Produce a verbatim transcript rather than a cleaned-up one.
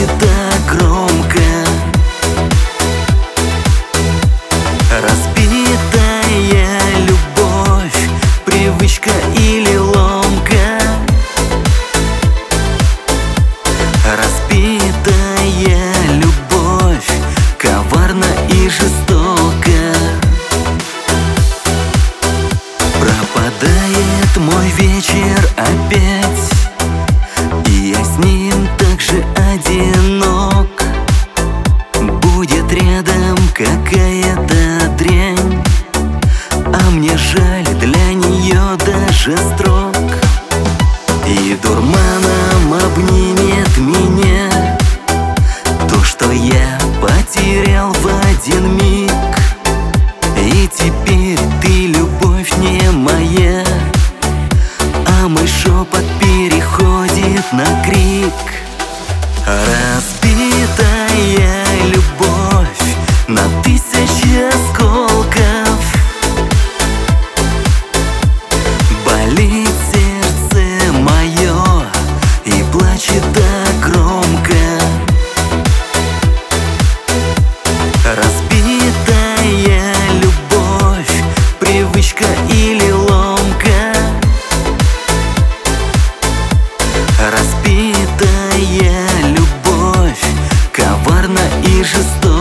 плачет так громко. Разбитая любовь, привычка или ломка. Разбитая любовь, коварна и жестока. Пропадает мой вечер опять, и я с ним так же одинок. Будет рядом какая-то дрянь, а мне жаль для нее даже строк. И дурманом обнимет меня то, что я потерял в один миг. И теперь ты, любовь, не моя, а мой шепот переходит на крик. Разбитая любовь на тысячи осколков, болит сердце мое и плачет так громко. Разбитая любовь, привычка или ломка. Разбитая любовь, коварна и жестока.